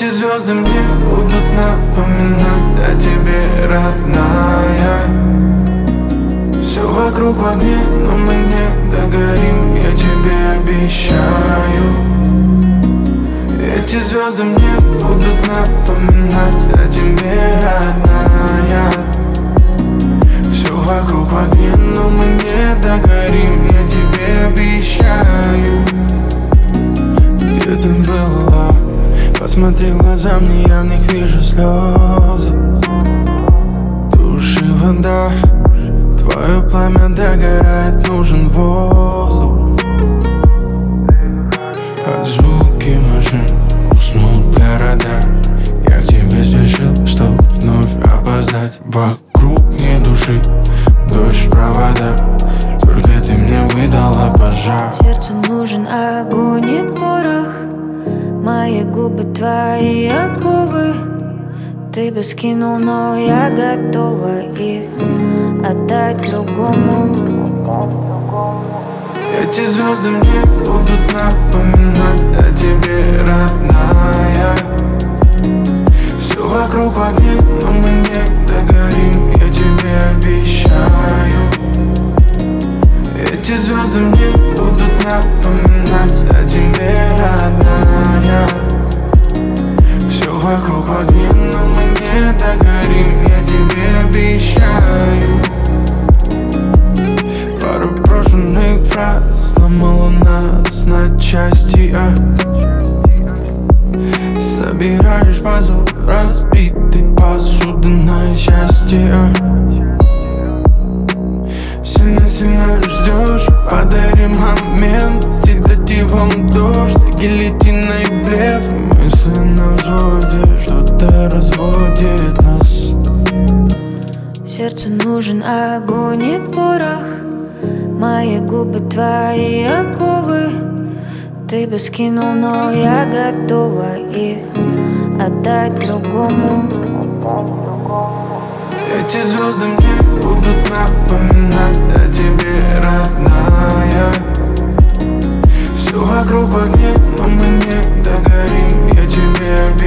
Эти звезды мне будут напоминать о тебе, родная. Все вокруг в огне, но мы не догорим, я тебе обещаю. Эти звезды мне будут напоминать о тебе, родная. Все вокруг в огне, но мы не догорим, я тебе обещаю. Где ты была? Посмотри в глаза мне, я в них вижу слезы. Туши вода, твое пламя догорает, нужен воздух. Под звуки машин уснут города. Я к тебе спешил, чтоб вновь опоздать. Вокруг нет души, дождь в провода. Только ты мне выдала пожар. Сердцу нужен огонь и порох. Мои губы твои оковы. Ты бы скинул, но я готова их отдать другому. Эти звезды мне будут напоминать о тебе, родная. Все вокруг в огне, но мы не догорим, я тебе обещаю. Эти звезды мне будут напоминать о тебе, родная. Все вокруг в огне, но мы не догорим, я тебе обещаю. Пару брошенных фраз сломала нас на части, собираешь пазл, разбитый посуды на счастье. Сильно-сильно ждешь, подарим момент седативом дождь, гильотина и блеф. Мысли на взводе, что-то разводит нас. Сердцу нужен огонь и порох. Мои губы твои оковы. Ты бы скинул, но я готова их отдать другому. Эти звезды мне будут напоминать о тебе, родная. Все вокруг в огне, но мы не догорим, я тебе обещаю.